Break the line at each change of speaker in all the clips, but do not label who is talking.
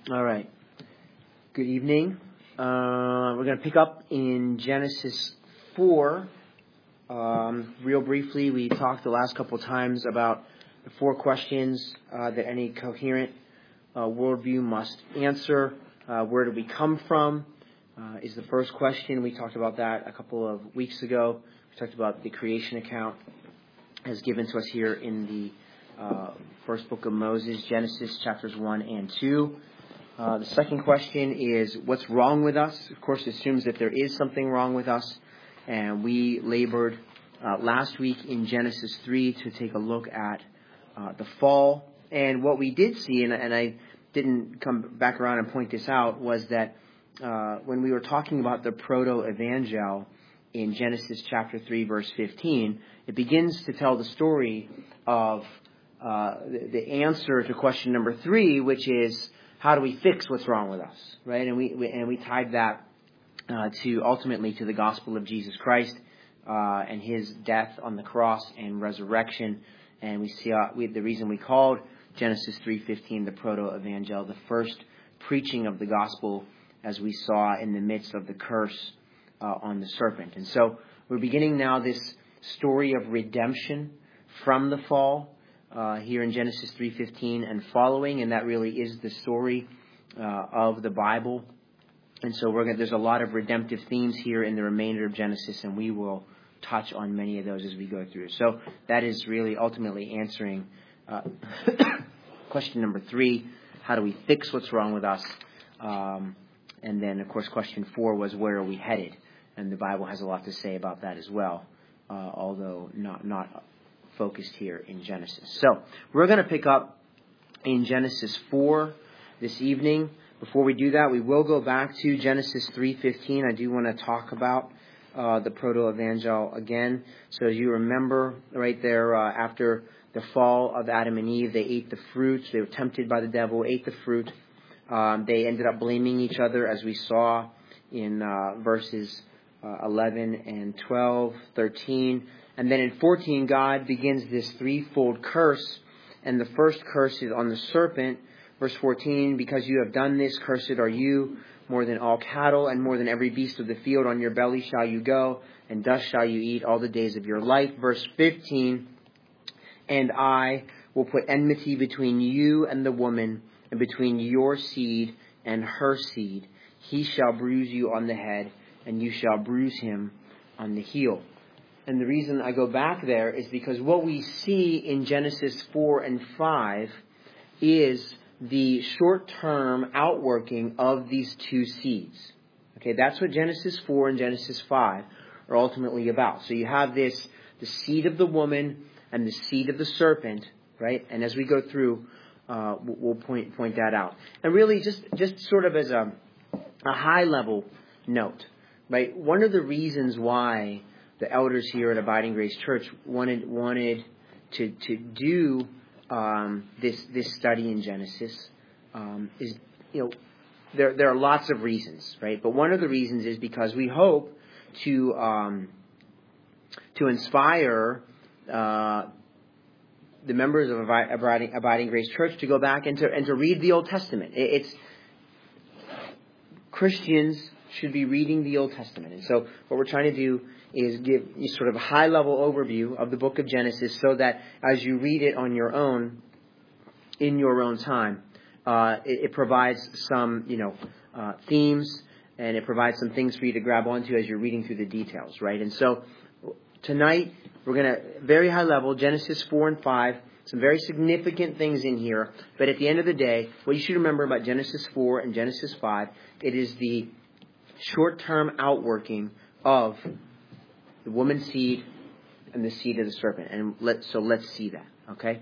All right. Good evening. We're going to pick up in Genesis 4. Real briefly, we talked the last couple of times about the 4 questions that any coherent worldview must answer. Where do we come from is the first question. We talked about that a couple of weeks ago. We talked about the creation account as given to us here in the first book of Moses, Genesis chapters 1 and 2. The second question is, what's wrong with us? Of course, it assumes that there is something wrong with us. And we labored last week in Genesis 3 to take a look at the fall. And what we did see, and I didn't come back around and point this out, was that when we were talking about the proto-evangel in Genesis chapter 3, verse 15, it begins to tell the story of the answer to question number 3, which is, how do we fix what's wrong with us, right? And we tied that ultimately to the gospel of Jesus Christ and His death on the cross and resurrection. And we see the reason we called Genesis 3:15 the proto-evangel, the first preaching of the gospel, as we saw in the midst of the curse on the serpent. And so we're beginning now this story of redemption from the fall. Here in Genesis 3:15 and following, and that really is the story of the Bible. And so there's a lot of redemptive themes here in the remainder of Genesis, and we will touch on many of those as we go through. So that is really ultimately answering question number 3, how do we fix what's wrong with us? And then, of course, question 4 was, where are we headed? And the Bible has a lot to say about that as well, although not focused here in Genesis. So we're going to pick up in Genesis 4 this evening. Before we do that, we will go back to Genesis 3:15. I do want to talk about the proto-evangel again. So as you remember, right there, after the fall of Adam and Eve, they ate the fruit. They were tempted by the devil, ate the fruit. They ended up blaming each other, as we saw in verses 11 and 12, 13. And then in 14, God begins this threefold curse. And the first curse is on the serpent. Verse 14, because you have done this, cursed are you, more than all cattle, and more than every beast of the field. On your belly shall you go, and dust shall you eat all the days of your life. Verse 15, and I will put enmity between you and the woman, and between your seed and her seed. He shall bruise you on the head, and you shall bruise him on the heel. And the reason I go back there is because what we see in Genesis 4 and 5 is the short-term outworking of these two seeds. Okay, that's what Genesis 4 and Genesis 5 are ultimately about. So you have the seed of the woman and the seed of the serpent, right? And as we go through, we'll point that out. And really, just sort of as a high-level note, right? One of the reasons why the elders here at Abiding Grace Church wanted to do this study in Genesis is, there are lots of reasons, right? But one of the reasons is because we hope to inspire the members of Abiding Grace Church to go back and to read the Old Testament. Christians should be reading the Old Testament. And so what we're trying to do is give you sort of a high-level overview of the book of Genesis so that as you read it on your own, in your own time, it provides some, themes, and it provides some things for you to grab onto as you're reading through the details, right? And so tonight, we're going to, very high level, Genesis 4 and 5, some very significant things in here. But at the end of the day, what you should remember about Genesis 4 and Genesis 5, it is the short-term outworking of the woman's seed and the seed of the serpent. And let's see that, okay?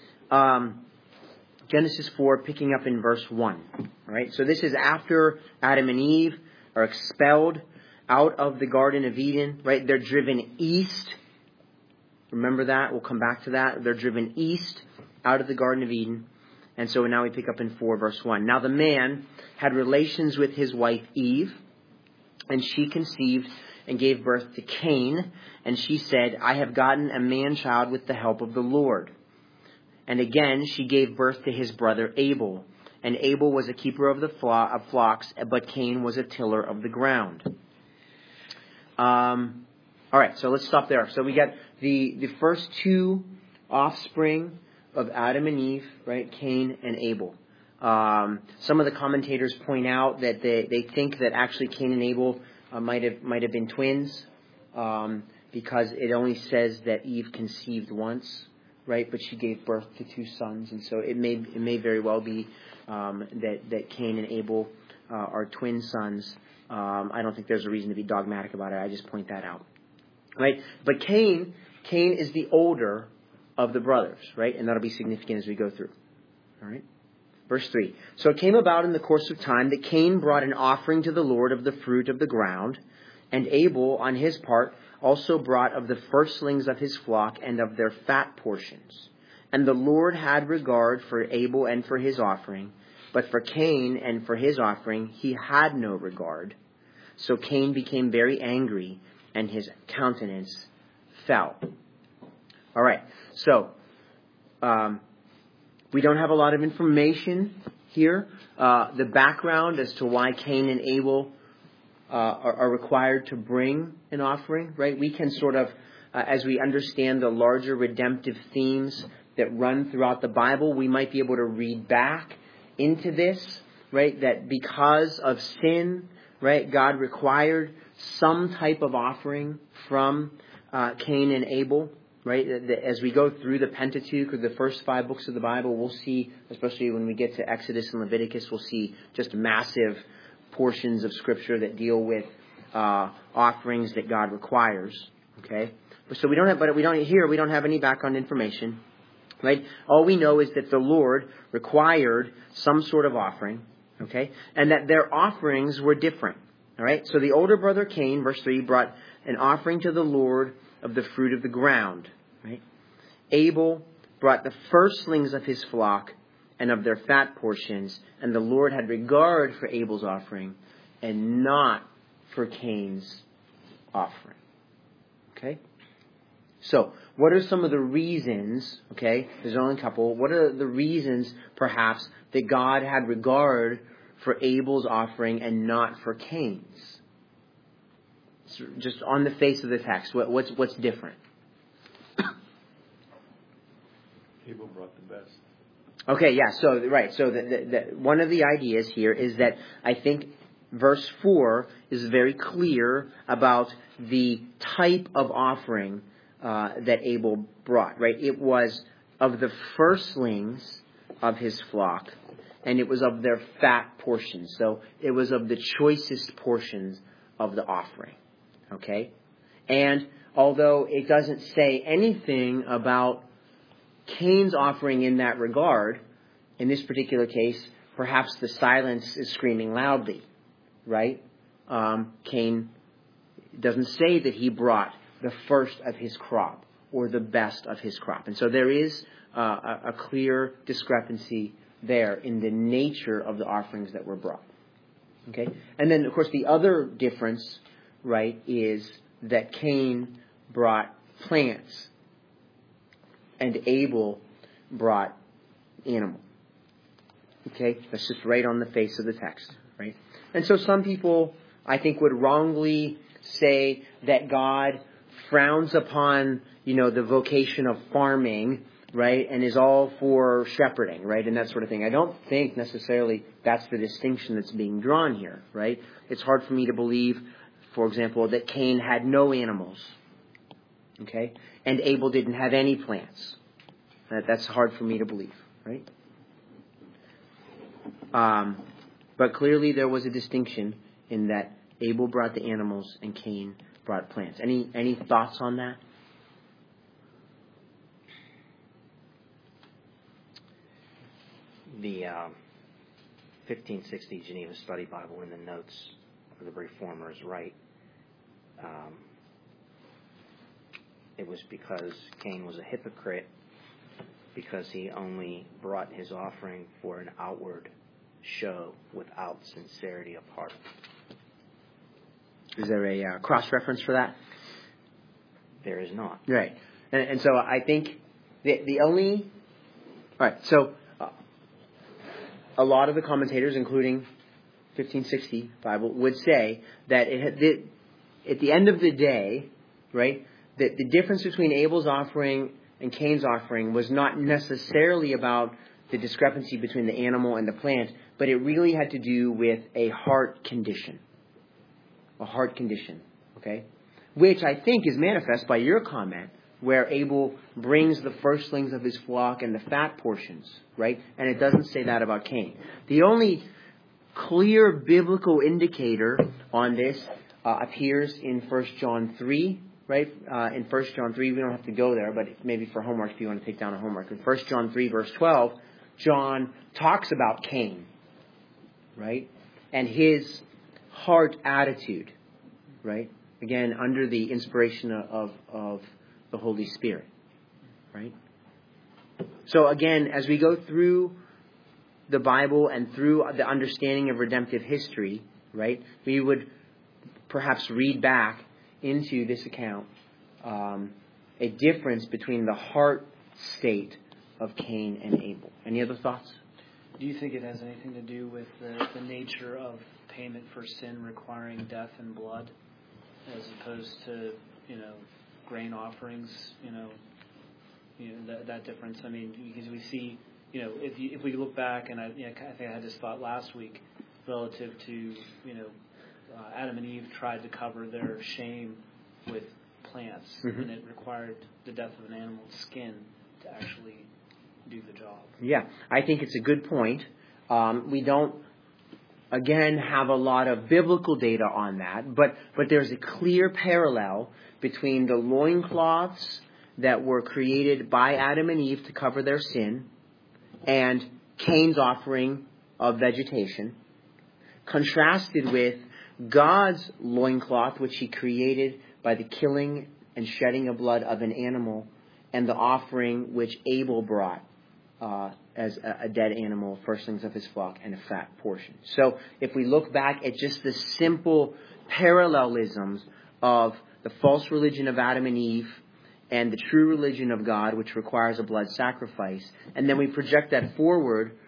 Genesis 4, picking up in verse 1. All right, so this is after Adam and Eve are expelled out of the Garden of Eden, right? They're driven east. Remember that? We'll come back to that. They're driven east out of the Garden of Eden. And so now we pick up in 4, verse 1. Now the man had relations with his wife Eve, and she conceived and gave birth to Cain. And she said, I have gotten a man-child with the help of the Lord. And again she gave birth to his brother Abel. and Abel was a keeper of the flocks, but Cain was a tiller of the ground. All right, so let's stop there. So we got the first two offspring of Adam and Eve, right? Cain and Abel. Some of the commentators point out that they think that actually Cain and Abel might have been twins, because it only says that Eve conceived once, right? But she gave birth to two sons, and so it may very well be that Cain and Abel are twin sons. I don't think there's a reason to be dogmatic about it. I just point that out, right? But Cain is the older of the brothers, right? And that'll be significant as we go through. All right. Verse 3. So it came about in the course of time that Cain brought an offering to the Lord of the fruit of the ground, and Abel, on his part, also brought of the firstlings of his flock and of their fat portions. And the Lord had regard for Abel and for his offering, but for Cain and for his offering he had no regard. So Cain became very angry, and his countenance fell. All right. So, we don't have a lot of information here. The background as to why Cain and Abel are required to bring an offering, right? We can sort of, as we understand the larger redemptive themes that run throughout the Bible, we might be able to read back into this, right? That because of sin, right, God required some type of offering from Cain and Abel. Right, as we go through the Pentateuch, or the first 5 books of the Bible, we'll see, especially when we get to Exodus and Leviticus, we'll see just massive portions of Scripture that deal with offerings that God requires. Okay, so we don't have any background information. Right, all we know is that the Lord required some sort of offering. Okay, and that their offerings were different. All right, so the older brother Cain, verse 3, brought an offering to the Lord of the fruit of the ground. Right? Abel brought the firstlings of his flock and of their fat portions, and the Lord had regard for Abel's offering and not for Cain's offering. Okay? So, what are some of the reasons, okay, there's only a couple, what are the reasons, perhaps, that God had regard for Abel's offering and not for Cain's? Just on the face of the text, what's different?
Abel brought the best.
Okay, yeah. So right. So the one of the ideas here is that I think verse 4 is very clear about the type of offering that Abel brought. Right. It was of the firstlings of his flock, and it was of their fat portions. So it was of the choicest portions of the offering. Okay? And although it doesn't say anything about Cain's offering in that regard, in this particular case, perhaps the silence is screaming loudly, right? Cain doesn't say that he brought the first of his crop or the best of his crop. And so there is a clear discrepancy there in the nature of the offerings that were brought. Okay? And then, of course, the other difference, right, is that Cain brought plants and Abel brought animal. Okay? That's just right on the face of the text, right? And so some people, I think, would wrongly say that God frowns upon, the vocation of farming, right, and is all for shepherding, right, and that sort of thing. I don't think necessarily that's the distinction that's being drawn here, right? It's hard for me to believe, for example, that Cain had no animals, okay, and Abel didn't have any plants. That's hard for me to believe, right? But clearly there was a distinction in that Abel brought the animals and Cain brought plants. Any thoughts on that?
The 1560 Geneva Study Bible in the notes for the Reformers write, it was because Cain was a hypocrite because he only brought his offering for an outward show without sincerity of heart.
Is there a cross-reference for that?
There is not.
Right. And so I think the only... All right, so a lot of the commentators, including 1560 Bible, would say that at the end of the day, right, that the difference between Abel's offering and Cain's offering was not necessarily about the discrepancy between the animal and the plant, but it really had to do with a heart condition. A heart condition, okay? Which I think is manifest by your comment, where Abel brings the firstlings of his flock and the fat portions, right? And it doesn't say that about Cain. The only clear biblical indicator on this appears in 1 John 3, right? In 1 John 3, we don't have to go there, but maybe for homework, if you want to take down a homework. In 1 John 3, verse 12, John talks about Cain, right? And his heart attitude, right? Again, under the inspiration of the Holy Spirit, right? So again, as we go through the Bible and through the understanding of redemptive history, right, we would perhaps read back into this account a difference between the heart state of Cain and Abel. Any other thoughts?
Do you think it has anything to do with the nature of payment for sin requiring death and blood, as opposed to, grain offerings, that difference? I mean, because we see, if we look back, and I think I had this thought last week relative to, Adam and Eve tried to cover their shame with plants, and it required the death of an animal's skin to actually do the job.
Yeah, I think it's a good point. We don't, again, have a lot of biblical data on that, but there's a clear parallel between the loincloths that were created by Adam and Eve to cover their sin and Cain's offering of vegetation, contrasted with God's loincloth, which he created by the killing and shedding of blood of an animal, and the offering which Abel brought as a dead animal, firstlings of his flock, and a fat portion. So if we look back at just the simple parallelisms of the false religion of Adam and Eve and the true religion of God, which requires a blood sacrifice, and then we project that forward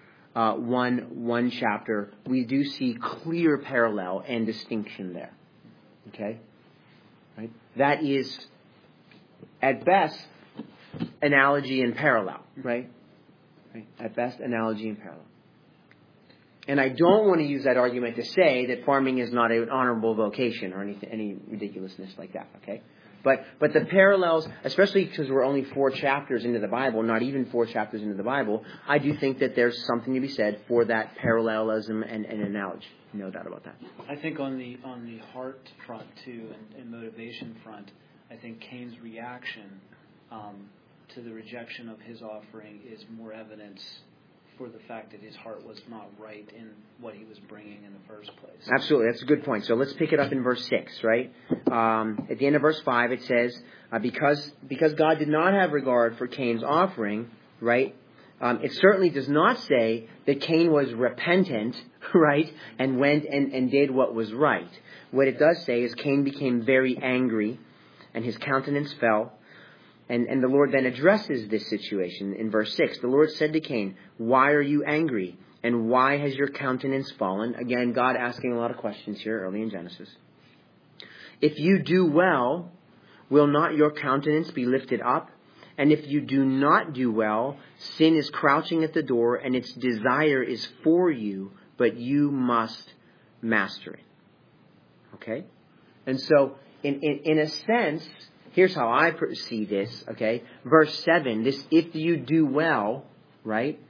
one chapter, we do see clear parallel and distinction there. Okay? Right? That is, at best, analogy and parallel, right? At best, analogy and parallel. And I don't want to use that argument to say that farming is not an honorable vocation or any ridiculousness like that, okay? But the parallels, especially because we're only 4 chapters into the Bible, not even 4 chapters into the Bible, I do think that there's something to be said for that parallelism and analogy. No doubt about that.
I think on the heart front, too, and motivation front, I think Cain's reaction to the rejection of his offering is more evidence for the fact that his heart was not right in what he was bringing in the first place.
Absolutely. That's a good point. So let's pick it up in verse 6, right? At the end of verse 5, it says, because God did not have regard for Cain's offering, right? It certainly does not say that Cain was repentant, right? And went and did what was right. What it does say is Cain became very angry and his countenance fell. And the Lord then addresses this situation in verse 6. The Lord said to Cain, "Why are you angry? And why has your countenance fallen?" Again, God asking a lot of questions here early in Genesis. "If you do well, will not your countenance be lifted up? And if you do not do well, sin is crouching at the door, and its desire is for you, but you must master it." Okay? And so, in a sense, here's how I see this, okay? Verse 7, this "if you do well," right?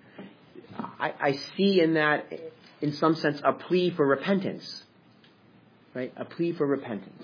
I see in that, in some sense, a plea for repentance, right? A plea for repentance.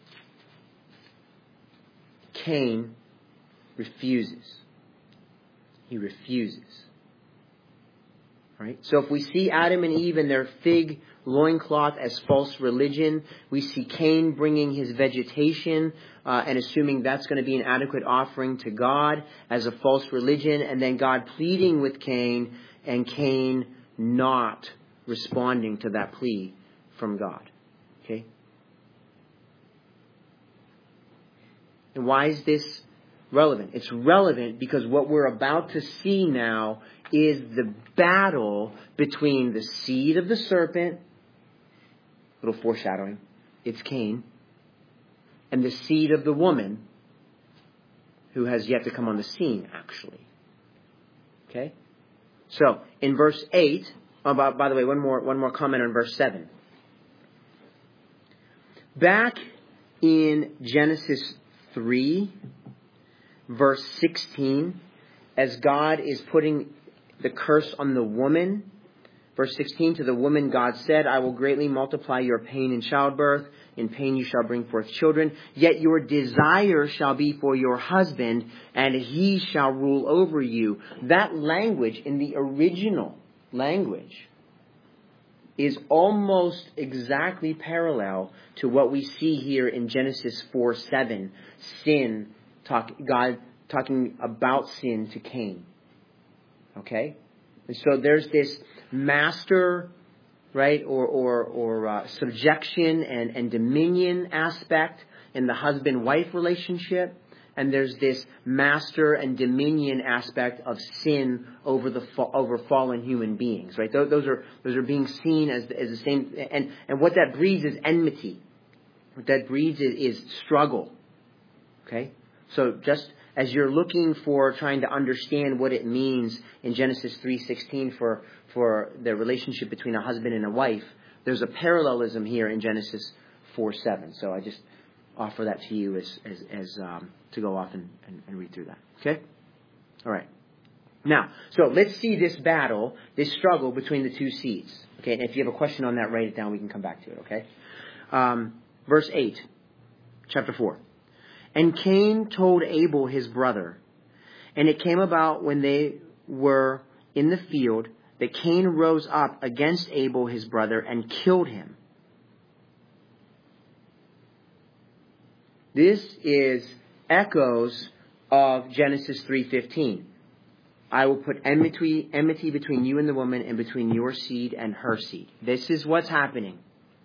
Cain refuses. He refuses. Right? So if we see Adam and Eve in their fig loincloth as false religion, we see Cain bringing his vegetation and assuming that's going to be an adequate offering to God as a false religion, and then God pleading with Cain and Cain not responding to that plea from God. Okay? And why is this relevant? It's relevant because what we're about to see now is the battle between the seed of the serpent, little foreshadowing, it's Cain, and the seed of the woman, who has yet to come on the scene, actually. Okay? So, in verse 8, by the way, one more comment on verse 7. Back in Genesis 3, verse 16, as God is putting the curse on the woman, verse 16, to the woman God said, I will greatly multiply your pain in childbirth. In pain you shall bring forth children. Yet your desire shall be for your husband, and he shall rule over you. That language in the original language is almost exactly parallel to what we see here in Genesis 4:7. God talking about sin to Cain. Okay? And so there's this master, right, or subjection and dominion aspect in the husband-wife relationship, and there's this master and dominion aspect of sin over fallen human beings, right? Those are being seen as the same, and what that breeds is enmity. What that breeds is struggle. Okay, so just as you're looking for trying to understand what it means in Genesis 3:16 for the relationship between a husband and a wife, there's a parallelism here in Genesis 4:7. So I just offer that to you as to go off and read through that. Okay? All right. Now, so let's see this battle, this struggle between the two seeds. Okay, and if you have a question on that, write it down. We can come back to it. Okay? Verse 8, chapter 4. And Cain told Abel his brother, and it came about when they were in the field that Cain rose up against Abel his brother and killed him. This is echoes of Genesis 3:15. I will put enmity between you and the woman, and between your seed and her seed. This is what's happening.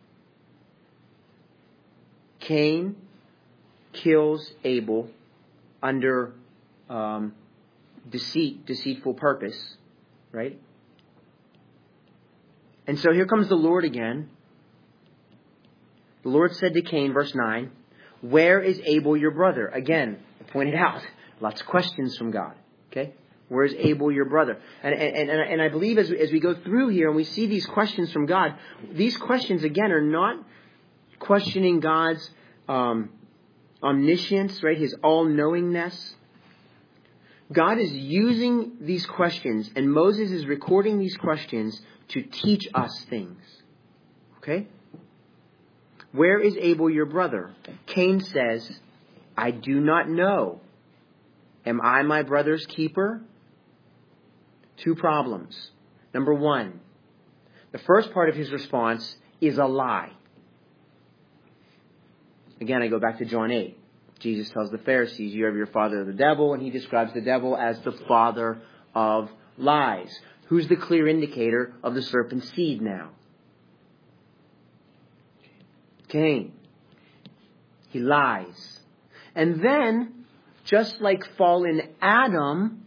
Cain kills Abel under deceitful purpose, right? And so here comes the Lord again. The Lord said to Cain, verse 9, where is Abel your brother? Again, I pointed out, lots of questions from God. Okay? Where is Abel your brother? And I believe as we go through here and we see these questions from God, these questions again are not questioning God's omniscience, right? His all-knowingness. God is using these questions, and Moses is recording these questions to teach us things. Okay? Where is Abel your brother? Cain says, I do not know. Am I my brother's keeper? Two problems. Number one, the first part of his response is a lie. Again, I go back to John 8. Jesus tells the Pharisees, you have your father the devil, and he describes the devil as the father of lies. Who's the clear indicator of the serpent's seed now? Cain. He lies. And then, just like fallen Adam,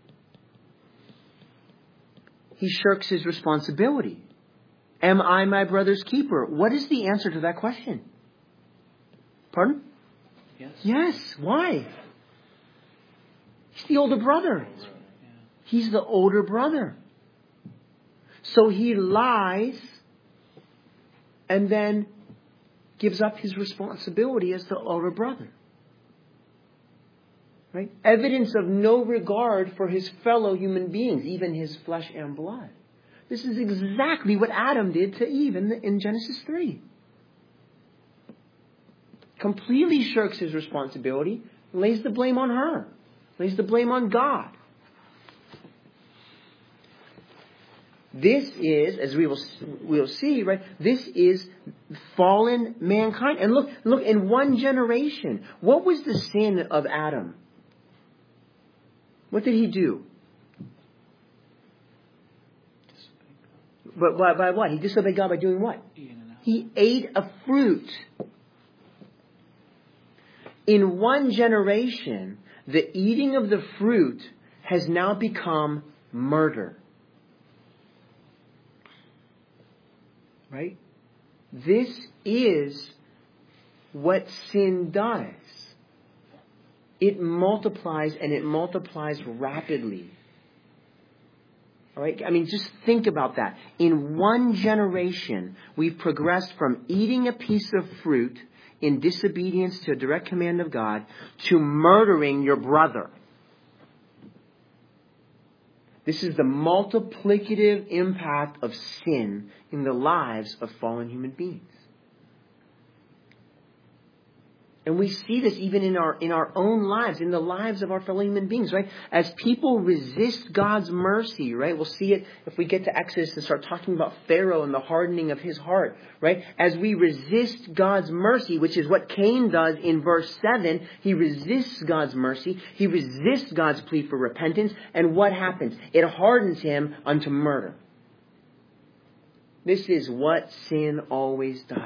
he shirks his responsibility. Am I my brother's keeper? What is the answer to that question? Pardon?
Yes.
Yes. Why? He's the older brother. He's the older brother. So he lies and then gives up his responsibility as the older brother. Right? Evidence of no regard for his fellow human beings, even his flesh and blood. This is exactly what Adam did to Eve in Genesis 3. Completely shirks his responsibility, lays the blame on her, lays the blame on God. This is, as we'll see, right? This is fallen mankind. And look, in one generation, what was the sin of Adam? What did he do? But by what? He disobeyed God by doing what? He ate a fruit. In one generation, the eating of the fruit has now become murder. Right? This is what sin does. It multiplies, and it multiplies rapidly. All right? I mean, just think about that. In one generation, we've progressed from eating a piece of fruit in disobedience to a direct command of God to murdering your brother. This is the multiplicative impact of sin in the lives of fallen human beings. And we see this even in our own lives, in the lives of our fellow human beings, right? As people resist God's mercy, right? We'll see it if we get to Exodus and start talking about Pharaoh and the hardening of his heart, right? As we resist God's mercy, which is what Cain does in verse 7, he resists God's mercy, he resists God's plea for repentance, and what happens? It hardens him unto murder. This is what sin always does.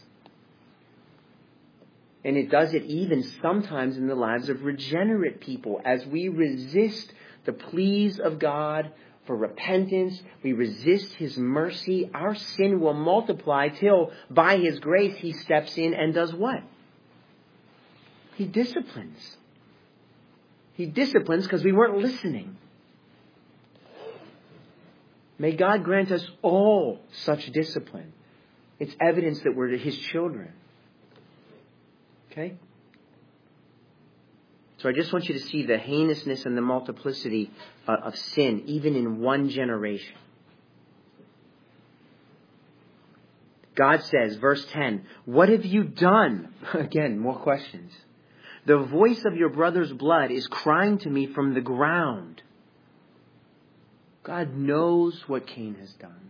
And it does it even sometimes in the lives of regenerate people. As we resist the pleas of God for repentance, we resist His mercy, our sin will multiply till by His grace He steps in and does what? He disciplines. He disciplines because we weren't listening. May God grant us all such discipline. It's evidence that we're His children. Okay? So I just want you to see the heinousness and the multiplicity of sin, even in one generation. God says, verse 10, "What have you done?" Again, more questions. "The voice of your brother's blood is crying to me from the ground." God knows what Cain has done.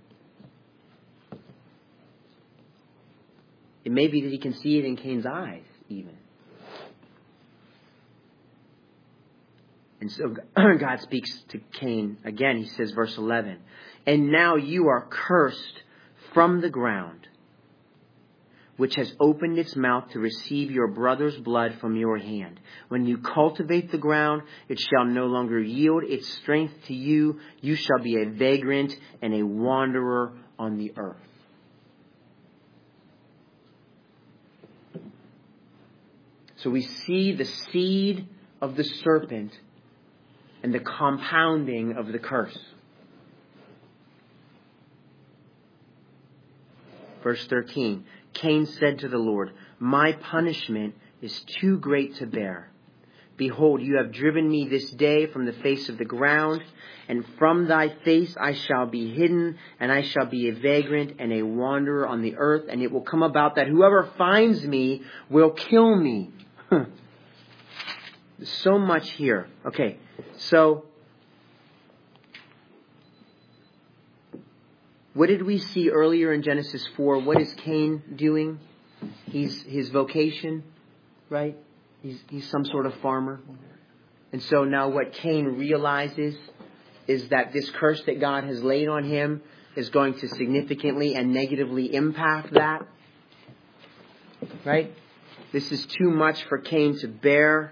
It may be that He can see it in Cain's eyes, even. And so God speaks to Cain again. He says, verse 11, "And now you are cursed from the ground, which has opened its mouth to receive your brother's blood from your hand. When you cultivate the ground, it shall no longer yield its strength to you. You shall be a vagrant and a wanderer on the earth." So we see the seed of the serpent and the compounding of the curse. Verse 13, "Cain said to the Lord, 'My punishment is too great to bear. Behold, you have driven me this day from the face of the ground, and from thy face I shall be hidden, and I shall be a vagrant and a wanderer on the earth. And it will come about that whoever finds me will kill me.'" There's so much here. Okay, so what did we see earlier in Genesis 4? What is Cain doing? He's his vocation, right? He's some sort of farmer. And so now what Cain realizes is that this curse that God has laid on him is going to significantly and negatively impact that. Right? This is too much for Cain to bear.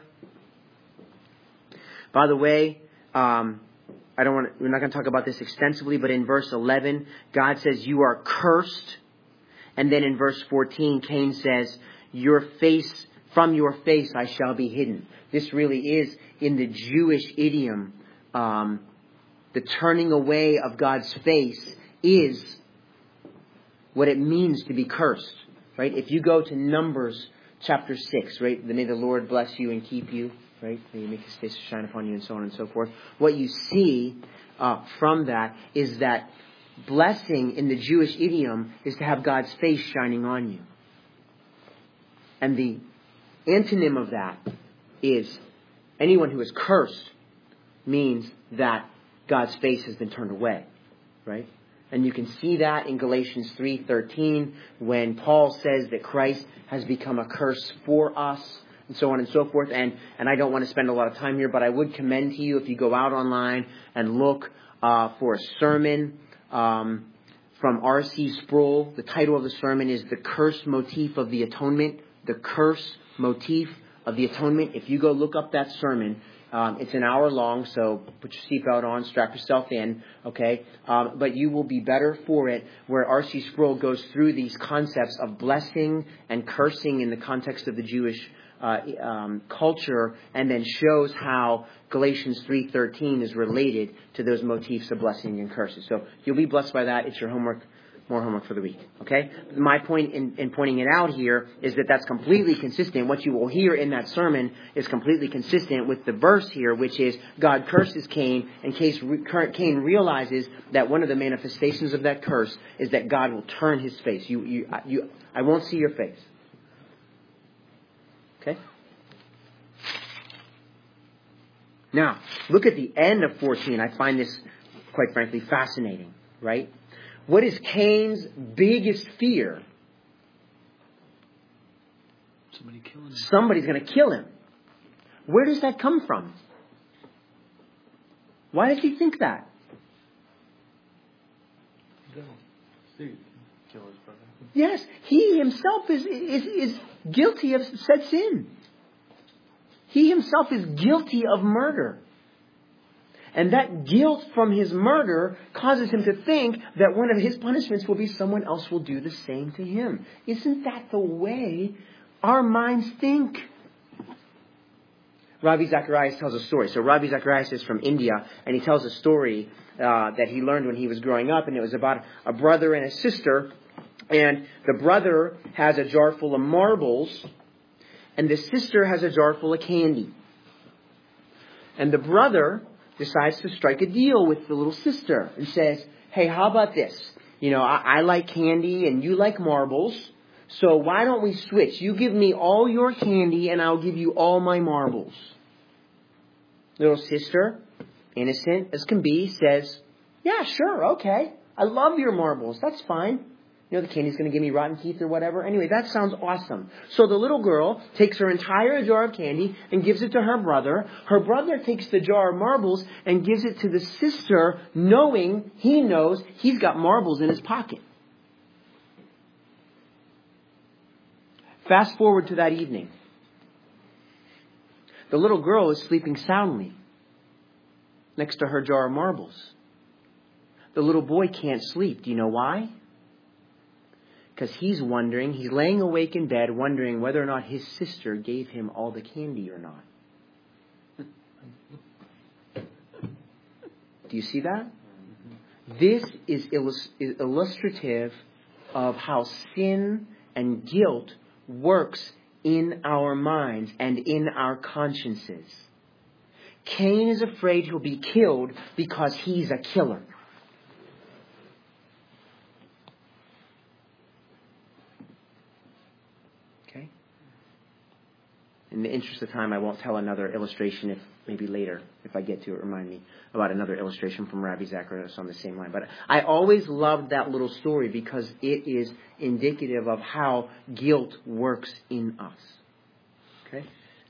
By the way, we're not going to talk about this extensively, but in verse 11, God says, "You are cursed." And then in verse 14, Cain says, "From your face I shall be hidden." This really is, in the Jewish idiom, the turning away of God's face is what it means to be cursed. Right? If you go to Numbers chapter 6, right? "May the Lord bless you and keep you." Right? "May He make His face to shine upon you," and so on and so forth. What you see from that is that blessing in the Jewish idiom is to have God's face shining on you. And the antonym of that is anyone who is cursed means that God's face has been turned away. Right? And you can see that in Galatians 3:13 when Paul says that Christ has become a curse for us, and so on and so forth. And I don't want to spend a lot of time here, but I would commend to you if you go out online and look for a sermon from R.C. Sproul. The title of the sermon is "The Curse Motif of the Atonement." The Curse Motif of the atonement. If you go look up that sermon, it's an hour long, so put your seatbelt on, strap yourself in, okay? But you will be better for it, where R.C. Sproul goes through these concepts of blessing and cursing in the context of the Jewish culture, and then shows how Galatians 3:13 is related to those motifs of blessing and curses. So you'll be blessed by that. It's your homework. More homework for the week. Okay? My point in pointing it out here is that that's completely consistent. What you will hear in that sermon is completely consistent with the verse here, which is God curses Cain, and Cain realizes that one of the manifestations of that curse is that God will turn his face. I won't see your face. Okay? Now, look at the end of 14. I find this, quite frankly, fascinating, right? What is Cain's biggest fear? Somebody's going to kill him. Where does that come from? Why does he think that? Yes, he himself is guilty of said sin. He himself is guilty of murder. And that guilt from his murder causes him to think that one of his punishments will be someone else will do the same to him. Isn't that the way our minds think? Ravi Zacharias tells a story. So Ravi Zacharias is from India, and he tells a story that he learned when he was growing up, and it was about a brother and a sister. And the brother has a jar full of marbles, and the sister has a jar full of candy. And the brother decides to strike a deal with the little sister and says, hey, how about this? I like candy and you like marbles, so why don't we switch? You give me all your candy and I'll give you all my marbles. Little sister, innocent as can be, says, yeah, sure, okay. I love your marbles. That's fine. The candy's going to give me rotten teeth or whatever. Anyway, that sounds awesome. So the little girl takes her entire jar of candy and gives it to her brother. Her brother takes the jar of marbles and gives it to the sister, knowing he knows he's got marbles in his pocket. Fast forward to that evening. The little girl is sleeping soundly next to her jar of marbles. The little boy can't sleep. Do you know why? Because he's laying awake in bed wondering whether or not his sister gave him all the candy or not. Do you see that? This is illustrative of how sin and guilt works in our minds and in our consciences. Cain is afraid he'll be killed because he's a killer. In the interest of time, I won't tell another illustration, maybe later, if I get to it, remind me about another illustration from Ravi Zacharias on the same line. But I always loved that little story because it is indicative of how guilt works in us. Okay?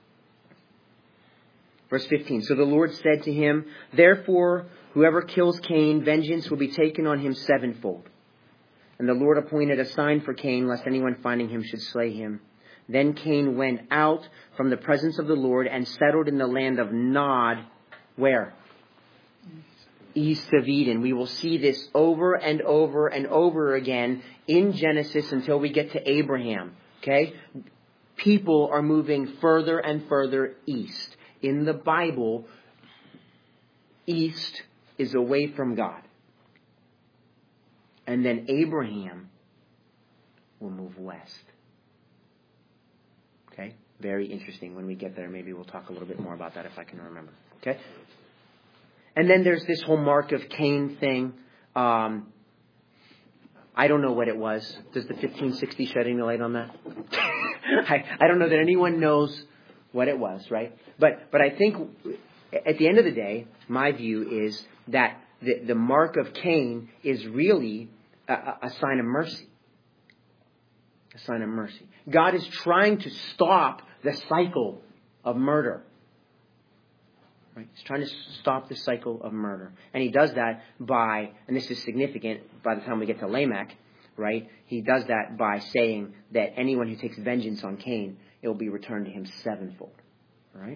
Verse 15. So the Lord said to him, therefore, whoever kills Cain, vengeance will be taken on him sevenfold. And the Lord appointed a sign for Cain, lest anyone finding him should slay him. Then Cain went out from the presence of the Lord and settled in the land of Nod. Where? East of Eden. We will see this over and over and over again in Genesis until we get to Abraham. Okay? People are moving further and further east. In the Bible, east is away from God. And then Abraham will move west. Okay? Very interesting. When we get there, maybe we'll talk a little bit more about that if I can remember. Okay? And then there's this whole mark of Cain thing. I don't know what it was. Does the 1560 shed any light on that? I don't know that anyone knows what it was, right? But I think at the end of the day, my view is that the mark of Cain is really a sign of mercy. A sign of mercy. God is trying to stop the cycle of murder. Right? He's trying to stop the cycle of murder. And he does that by, and this is significant by the time we get to Lamech, right? He does that by saying that anyone who takes vengeance on Cain, it will be returned to him sevenfold. All right?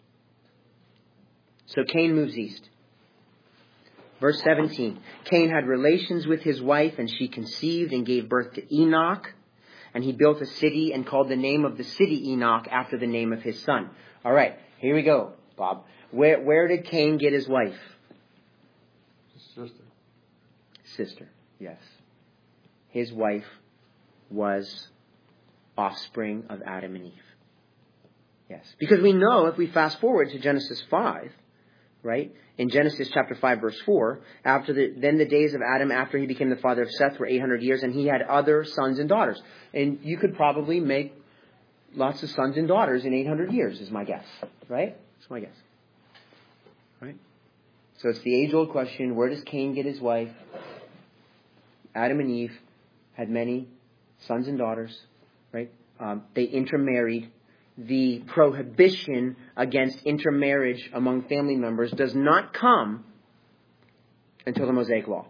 So Cain moves east. Verse 17, Cain had relations with his wife, and she conceived and gave birth to Enoch. And he built a city and called the name of the city Enoch after the name of his son. All right, here we go, Bob. Where did Cain get his wife?
Sister.
Sister, yes. His wife was offspring of Adam and Eve. Yes. Because we know, if we fast forward to Genesis 5, right? In Genesis chapter 5, verse 4, then the days of Adam after he became the father of Seth were 800 years, and he had other sons and daughters. And you could probably make lots of sons and daughters in 800 years, is my guess. Right? That's my guess. Right? So it's the age-old question, where does Cain get his wife? Adam and Eve had many sons and daughters. Right? They intermarried. The prohibition against intermarriage among family members does not come until the Mosaic Law.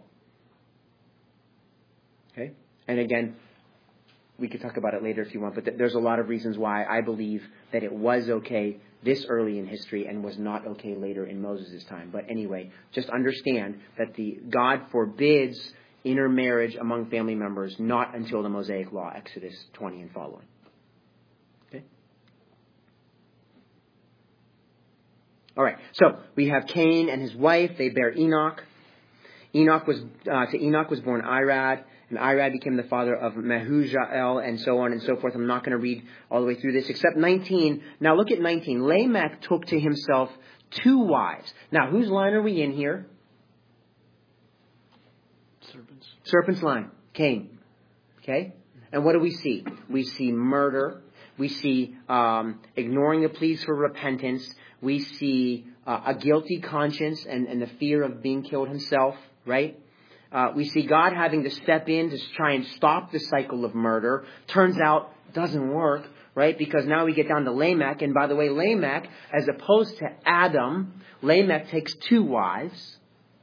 Okay? And again, we could talk about it later if you want, but there's a lot of reasons why I believe that it was okay this early in history and was not okay later in Moses' time. But anyway, just understand that God forbids intermarriage among family members not until the Mosaic Law, Exodus 20 and following. All right, so we have Cain and his wife. They bear Enoch. To Enoch was born Irad, and Irad became the father of Mehujael, and so on and so forth. I'm not going to read all the way through this, except 19. Now look at 19. Lamech took to himself 2 wives. Now, whose line are we in here? Serpent's line. Cain. Okay? And what do we see? We see murder. We see ignoring the pleas for repentance. We see a guilty conscience and the fear of being killed himself, right? We see God having to step in to try and stop the cycle of murder. Turns out, doesn't work, right? Because now we get down to Lamech. And by the way, Lamech, as opposed to Adam, Lamech takes 2 wives.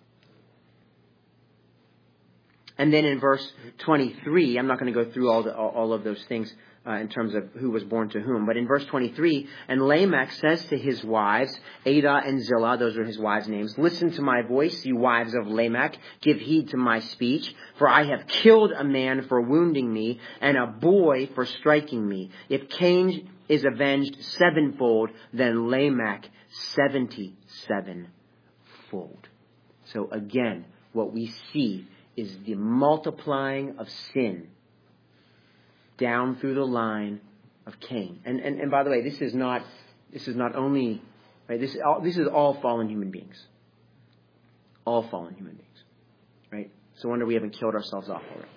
And then in verse 23, I'm not going to go through all of those things in terms of who was born to whom. But in verse 23, and Lamech says to his wives, Adah and Zillah, those are his wives' names, listen to my voice, you wives of Lamech, give heed to my speech, for I have killed a man for wounding me, and a boy for striking me. If Cain is avenged 7-fold, then Lamech 77-fold. So again, what we see is the multiplying of sin down through the line of Cain. And by the way, this is not only, right, this is all fallen human beings. All fallen human beings. Right? So I wonder we haven't killed ourselves off already.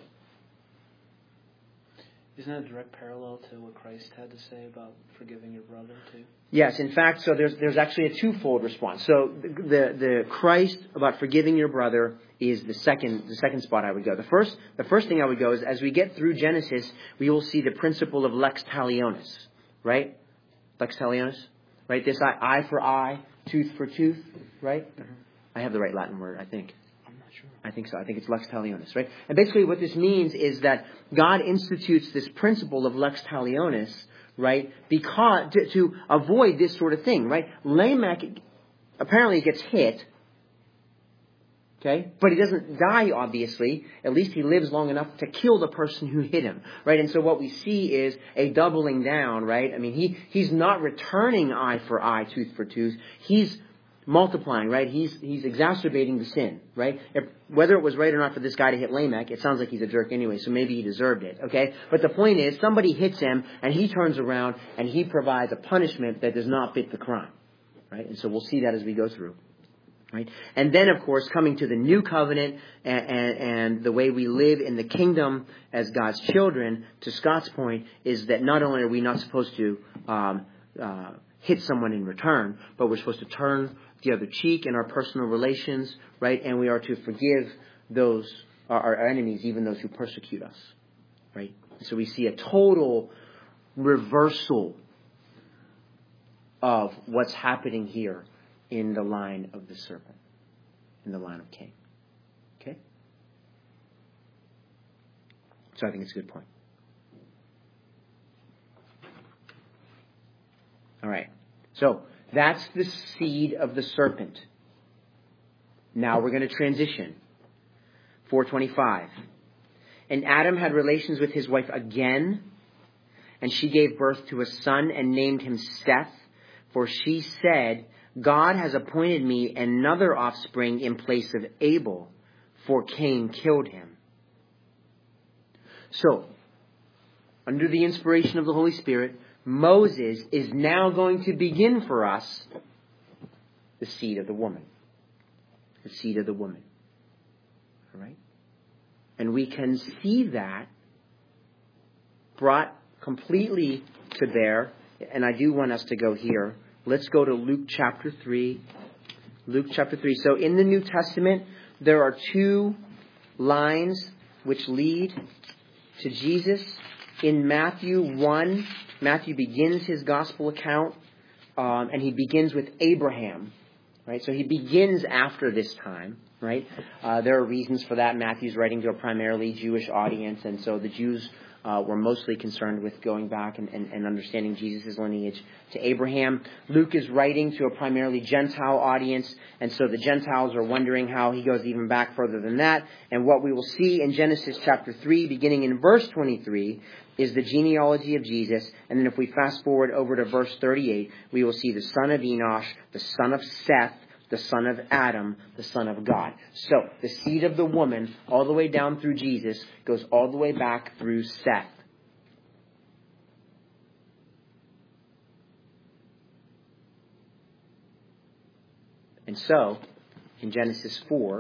Isn't that a direct parallel to what Christ had to say about forgiving your brother too?
Yes, in fact, so there's actually a twofold response. So the Christ about forgiving your brother is the second spot I would go. The first thing I would go is as we get through Genesis, we will see the principle of lex talionis, right? Lex talionis, right? This eye for eye, tooth for tooth, right? Mm-hmm. I have the right Latin word, I think.
I'm not sure.
I think so. I think it's lex talionis, right? And basically what this means is that God institutes this principle of lex talionis, right? Because to avoid this sort of thing, right? Lamech apparently gets hit, okay? But he doesn't die, obviously. At least he lives long enough to kill the person who hit him, right? And so what we see is a doubling down, right? I mean, he's not returning eye for eye, tooth for tooth. He's multiplying, right? He's exacerbating the sin, right? Whether it was right or not for this guy to hit Lamech, it sounds like he's a jerk anyway, so maybe he deserved it, okay? But the point is, somebody hits him, and he turns around, and he provides a punishment that does not fit the crime, right? And so we'll see that as we go through, right? And then, of course, coming to the new covenant and the way we live in the kingdom as God's children, to Scott's point, is that not only are we not supposed to hit someone in return, but we're supposed to turn the other cheek in our personal relations, right? And we are to forgive those, our enemies, even those who persecute us, right? So we see a total reversal of what's happening here in the line of the serpent, in the line of Cain. Okay? So I think it's a good point. All right. So that's the seed of the serpent. Now we're going to transition. 4:25. And Adam had relations with his wife again, and she gave birth to a son and named him Seth, for she said, God has appointed me another offspring in place of Abel, for Cain killed him. So, under the inspiration of the Holy Spirit, Moses is now going to begin for us the seed of the woman. The seed of the woman. All right? And we can see that brought completely to bear. And I do want us to go here. Let's go to Luke chapter 3. Luke chapter 3. So in the New Testament, there are two lines which lead to Jesus. In Matthew 1, Matthew begins his gospel account, and he begins with Abraham. Right? So he begins after this time. Right? There are reasons for that. Matthew's writing to a primarily Jewish audience, and so the Jews were mostly concerned with going back and understanding Jesus' lineage to Abraham. Luke is writing to a primarily Gentile audience, and so the Gentiles are wondering how he goes even back further than that. And what we will see in Genesis chapter 3, beginning in verse 23, is the genealogy of Jesus. And then if we fast forward over to verse 38, we will see the son of Enosh, the son of Seth, the son of Adam, the son of God. So, the seed of the woman, all the way down through Jesus, goes all the way back through Seth. And so, in Genesis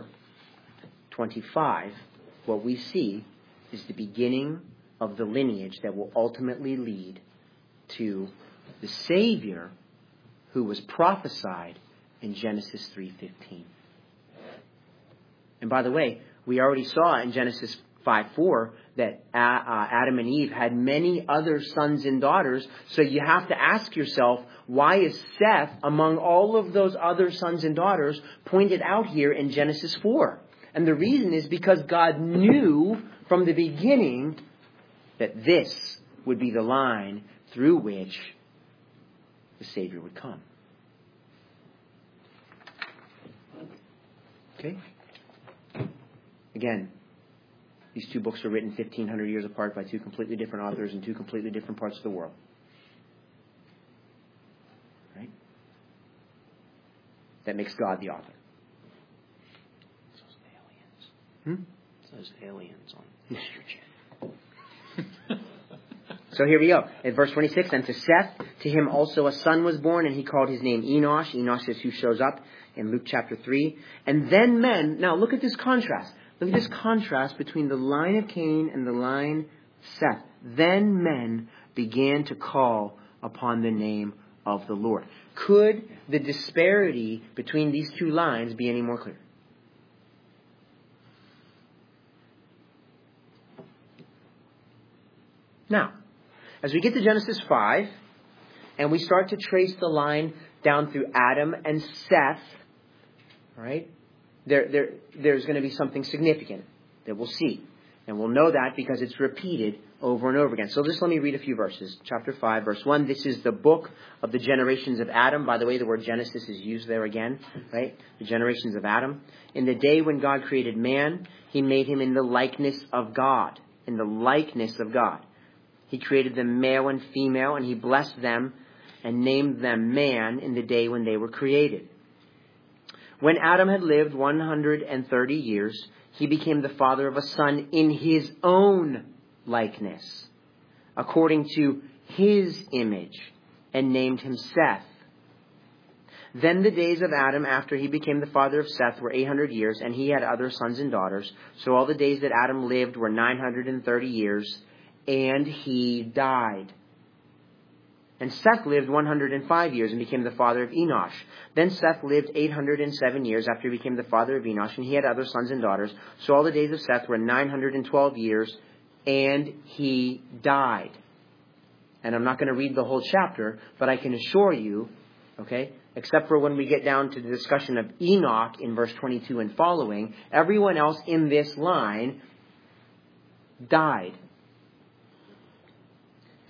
4:25, what we see is the beginning of the lineage that will ultimately lead to the Savior who was prophesied in Genesis 3:15. And by the way, we already saw in Genesis 5:4 that Adam and Eve had many other sons and daughters. So you have to ask yourself, why is Seth, among all of those other sons and daughters, pointed out here in Genesis 4? And the reason is because God knew from the beginning that this would be the line through which the Savior would come. Okay? Again, these two books were written 1,500 years apart by two completely different authors in two completely different parts of the world. Right? That makes God the author.
It's those aliens. It's those aliens on Mr.
So here we go. At verse 26, and to Seth, to him also a son was born, and he called his name Enosh. Enosh is who shows up in Luke chapter 3. And then men, now look at this contrast. Look at this contrast between the line of Cain and the line of Seth. Then men began to call upon the name of the Lord. Could the disparity between these two lines be any more clear? Now, as we get to Genesis 5, and we start to trace the line down through Adam and Seth, right? There's going to be something significant that we'll see. And we'll know that because it's repeated over and over again. So just let me read a few verses. Chapter 5, verse 1. This is the book of the generations of Adam. By the way, the word Genesis is used there again, right? The generations of Adam. In the day when God created man, he made him in the likeness of God. In the likeness of God. He created them male and female, and he blessed them and named them man in the day when they were created. When Adam had lived 130 years, he became the father of a son in his own likeness, according to his image, and named him Seth. Then the days of Adam after he became the father of Seth were 800 years, and he had other sons and daughters. So all the days that Adam lived were 930 years, and he died. And Seth lived 105 years and became the father of Enosh. Then Seth lived 807 years after he became the father of Enosh, and he had other sons and daughters. So all the days of Seth were 912 years, and he died. And I'm not going to read the whole chapter, but I can assure you, okay, except for when we get down to the discussion of Enoch in verse 22 and following, everyone else in this line died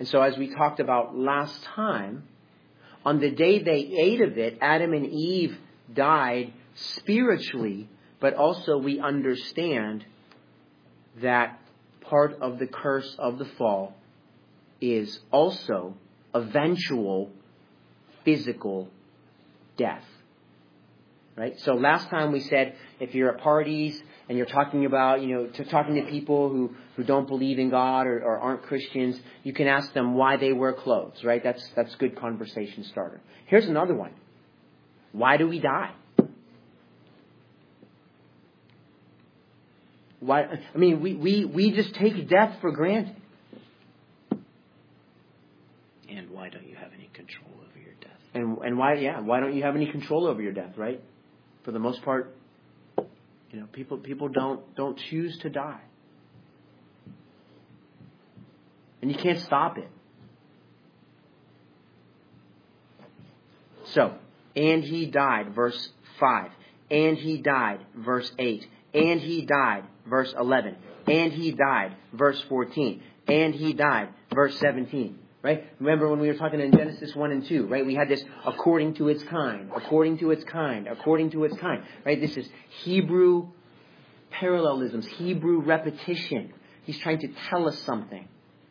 And so as we talked about last time, on the day they ate of it, Adam and Eve died spiritually, but also we understand that part of the curse of the fall is also eventual physical death. Right? So last time we said if you're at parties and you're talking about, talking to people who don't believe in God or aren't Christians, you can ask them why they wear clothes, right? That's good conversation starter. Here's another one. Why do we die? Why? I mean, we just take death for granted.
And why don't you have any control over your death?
And why don't you have any control over your death, right? For the most part, people don't choose to die. And you can't stop it. So, and he died, verse 5. And he died, verse 8. And he died, verse 11. And he died, verse 14. And he died, verse 17. Right? Remember when we were talking in Genesis 1 and 2, right? We had this according to its kind, according to its kind, according to its kind. Right? This is Hebrew parallelisms, Hebrew repetition. He's trying to tell us something.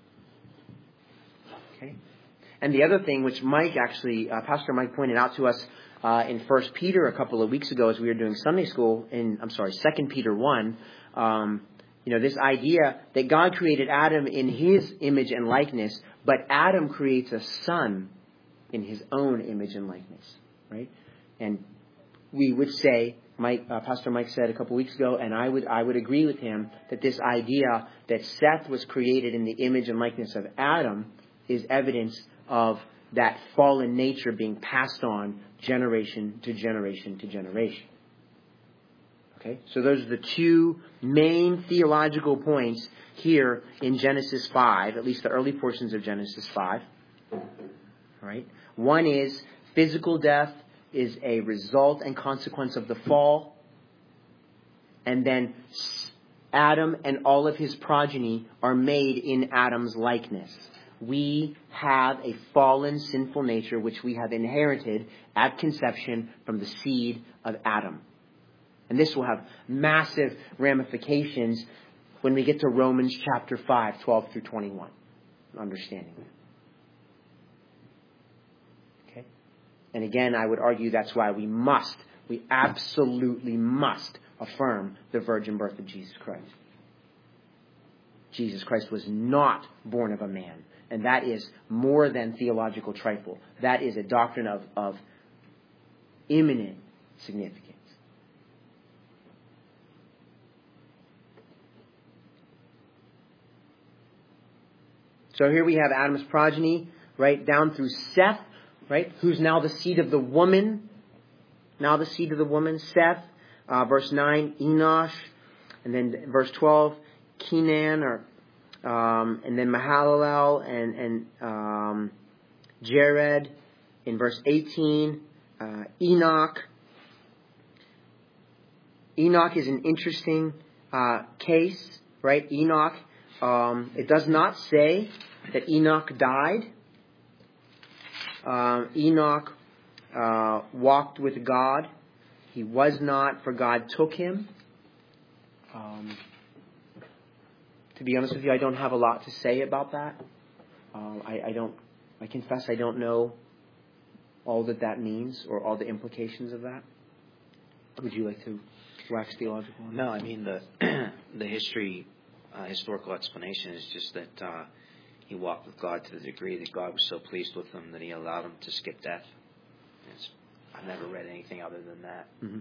Okay? And the other thing, which Pastor Mike pointed out to us in 1 Peter a couple of weeks ago as we were doing Sunday school, 2 Peter 1, this idea that God created Adam in His image and likeness, but Adam creates a son in his own image and likeness, right? And we would say, Pastor Mike said a couple weeks ago, and I would agree with him, that this idea that Seth was created in the image and likeness of Adam is evidence of that fallen nature being passed on generation to generation to generation. Okay, so those are the two main theological points here in Genesis 5, at least the early portions of Genesis 5. All right. One is physical death is a result and consequence of the fall. And then Adam and all of his progeny are made in Adam's likeness. We have a fallen, sinful nature which we have inherited at conception from the seed of Adam. And this will have massive ramifications when we get to Romans chapter 5, 12 through 21. Understanding that. Okay? And again, I would argue that's why we absolutely must affirm the virgin birth of Jesus Christ. Jesus Christ was not born of a man. And that is more than theological trifle. That is a doctrine of imminent significance. So here we have Adam's progeny, right, down through Seth, right, who's now the seed of the woman. Now the seed of the woman, Seth. Verse 9, Enosh. And then verse 12, Kenan, and then Mahalalel and Jared. In verse 18, Enoch. Enoch is an interesting case, right? Enoch. It does not say that Enoch died. Enoch walked with God. He was not, for God took him. To be honest with you, I don't have a lot to say about that. I confess I don't know all that means or all the implications of that. Would you like to wax theological on that?
No, I mean the historical explanation is just that he walked with God to the degree that God was so pleased with him that He allowed him to skip death. I've never read anything other than that.
Mm-hmm.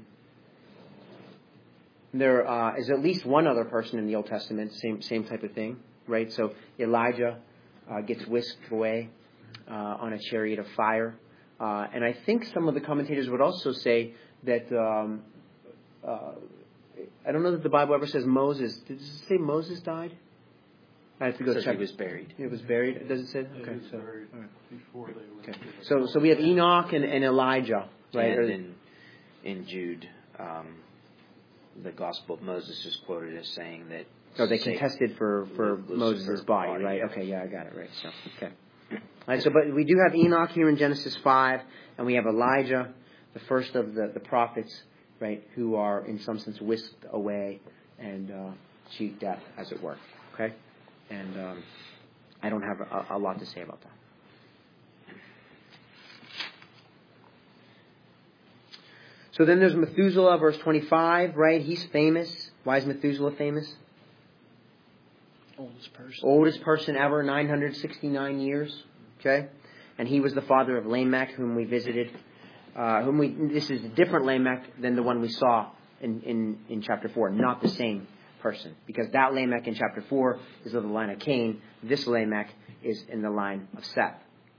There is at least one other person in the Old Testament, same type of thing, right? So Elijah gets whisked away on a chariot of fire. And I think some of the commentators would also say that, I don't know that the Bible ever says Moses. Does it say Moses died? I have to go check.
He was buried.
It was buried? Does it say?
Yeah,
Okay.
he was buried before they went.
Okay. So we have Enoch and Elijah, right?
And in Jude, the Gospel of Moses is quoted as saying that
So they contested for Moses' body, right?
Yeah.
Okay, yeah, I got it right. So, okay. All right, so, but we do have Enoch here in Genesis 5, and we have Elijah, the first of the prophets, right, who are in some sense whisked away and cheat death, as it were. Okay? And I don't have a lot to say about that. So then there's Methuselah, verse 25, right? He's famous. Why is Methuselah famous? Oldest person ever, 969 years. Okay? And he was the father of Lamech, whom we visited. This is a different Lamech than the one we saw in chapter 4. Not the same person. Because that Lamech in chapter 4 is of the line of Cain. This Lamech is in the line of Seth.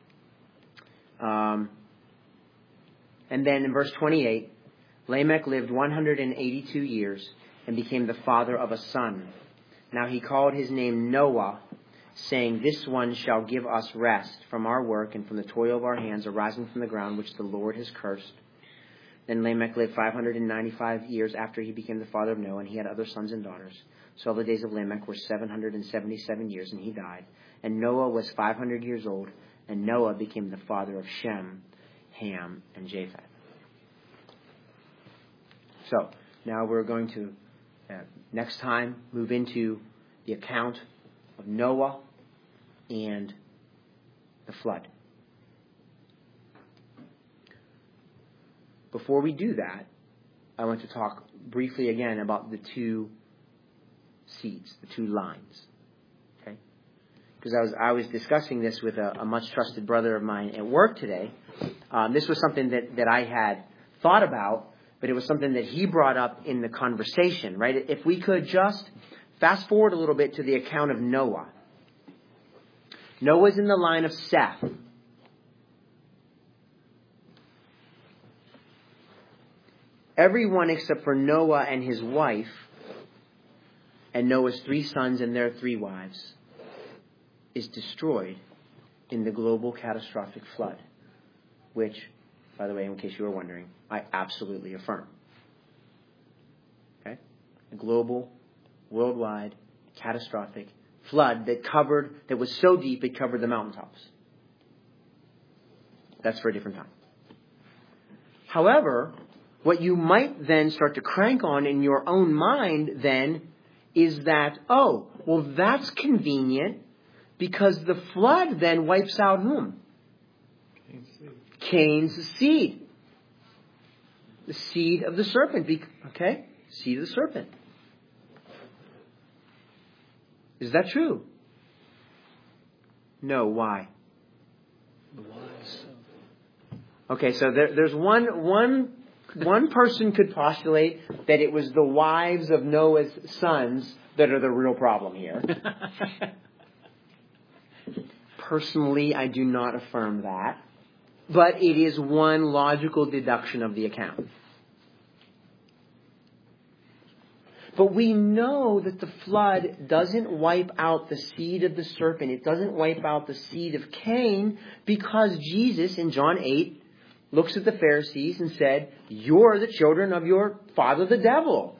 And then in verse 28, Lamech lived 182 years and became the father of a son. Now he called his name Noah, saying, "This one shall give us rest from our work and from the toil of our hands arising from the ground, which the Lord has cursed." Then Lamech lived 595 years after he became the father of Noah, and he had other sons and daughters. So all the days of Lamech were 777 years, and he died. And Noah was 500 years old, and Noah became the father of Shem, Ham, and Japheth. So, now we're going to, next time, move into the account of Noah and the flood. Before we do that, I want to talk briefly again about the two seeds, the two lines. Okay? Because I was discussing this with a much trusted brother of mine at work today. This was something that I had thought about, but it was something that he brought up in the conversation, right? If we could just fast forward a little bit to the account of Noah. Noah's in the line of Seth. Everyone except for Noah and his wife, and Noah's 3 sons and their 3 wives, is destroyed in the global catastrophic flood, which, by the way, in case you were wondering, I absolutely affirm. Okay? A global, worldwide, catastrophic flood that was so deep it covered the mountaintops. That's for a different time. However, what you might then start to crank on in your own mind then is that, oh, well, that's convenient because the flood then wipes out whom? Cain's seed. The seed of the serpent. Okay? Seed of the serpent. Is that true? No. Why?
The wives.
Okay, so there's one person could postulate that it was the wives of Noah's sons that are the real problem here. Personally, I do not affirm that. But it is one logical deduction of the account. But we know that the flood doesn't wipe out the seed of the serpent. It doesn't wipe out the seed of Cain, because Jesus in John 8 looks at the Pharisees and said, "You're the children of your father the devil."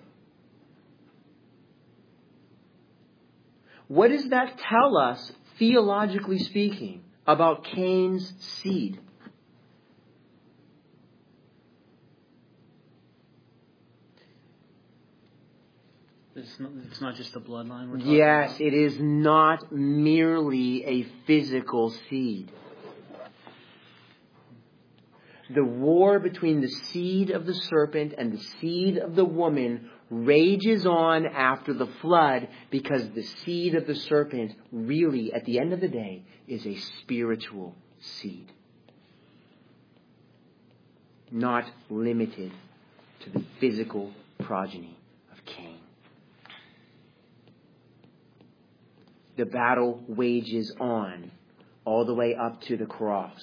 What does that tell us, theologically speaking, about Cain's seed?
It's not just the bloodline we're talking
Yes,
about?
it is not merely a physical seed. The war between the seed of the serpent and the seed of the woman rages on after the flood, because the seed of the serpent really, at the end of the day, is a spiritual seed. Not limited to the physical progeny of Cain. The battle wages on all the way up to the cross.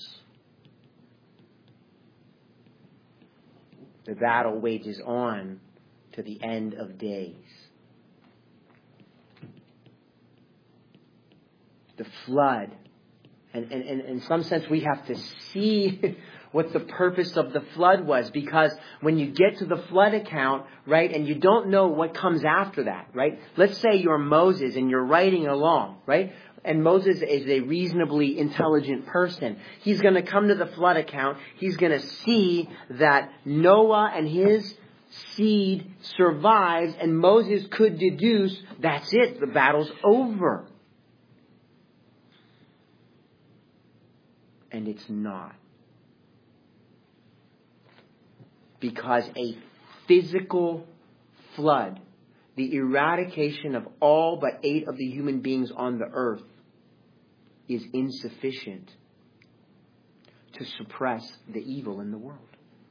The battle wages on to the end of days. The flood And in some sense, we have to see what the purpose of the flood was. Because when you get to the flood account, right, and you don't know what comes after that, right? Let's say you're Moses and you're riding along, right? And Moses is a reasonably intelligent person. He's going to come to the flood account. He's going to see that Noah and his seed survives, and Moses could deduce, that's it, the battle's over. And it's not. Because a physical flood, the eradication of all but 8 of the human beings on the earth, is insufficient to suppress the evil in the world.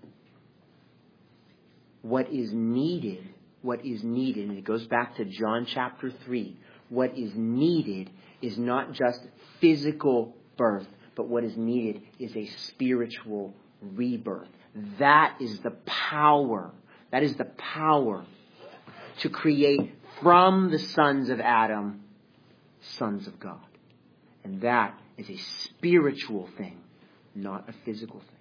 What is needed, and it goes back to John chapter 3, what is needed is not just physical birth, but what is needed is a spiritual rebirth. That is the power. That is the power to create from the sons of Adam, sons of God. And that is a spiritual thing, not a physical thing.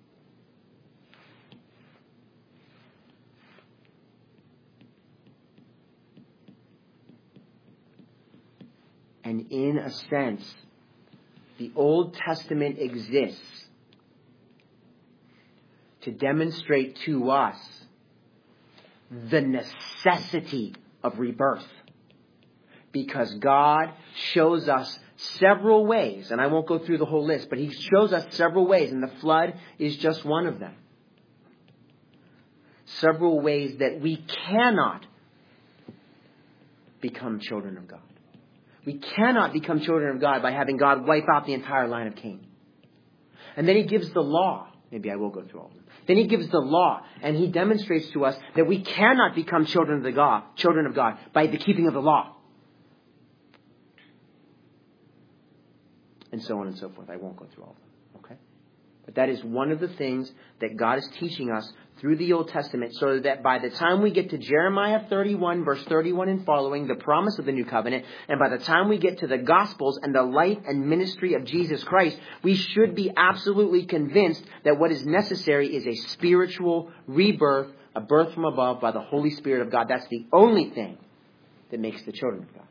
And in a sense, the Old Testament exists to demonstrate to us the necessity of rebirth. Because God shows us several ways, and I won't go through the whole list, but He shows us several ways, and the flood is just one of them. Several ways that we cannot become children of God. We cannot become children of God by having God wipe out the entire line of Cain. And then He gives the law. Maybe I will go through all of them. Then He gives the law, and He demonstrates to us that we cannot become children of God by the keeping of the law. And so on and so forth. I won't go through all of them. Okay? But that is one of the things that God is teaching us through the Old Testament, so that by the time we get to Jeremiah 31, verse 31 and following, the promise of the new covenant, and by the time we get to the Gospels and the life and ministry of Jesus Christ, we should be absolutely convinced that what is necessary is a spiritual rebirth, a birth from above by the Holy Spirit of God. That's the only thing that makes the children of God.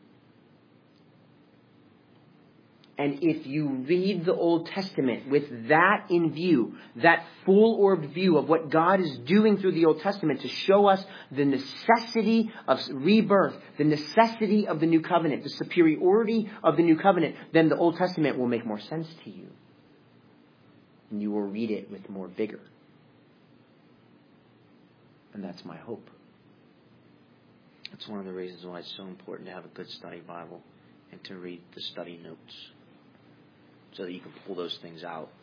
And if you read the Old Testament with that in view, that full-orbed view of what God is doing through the Old Testament to show us the necessity of rebirth, the necessity of the New Covenant, the superiority of the New Covenant, then the Old Testament will make more sense to you. And you will read it with more vigor. And that's my hope.
That's one of the reasons why it's so important to have a good study Bible and to read the study notes, so that you can pull those things out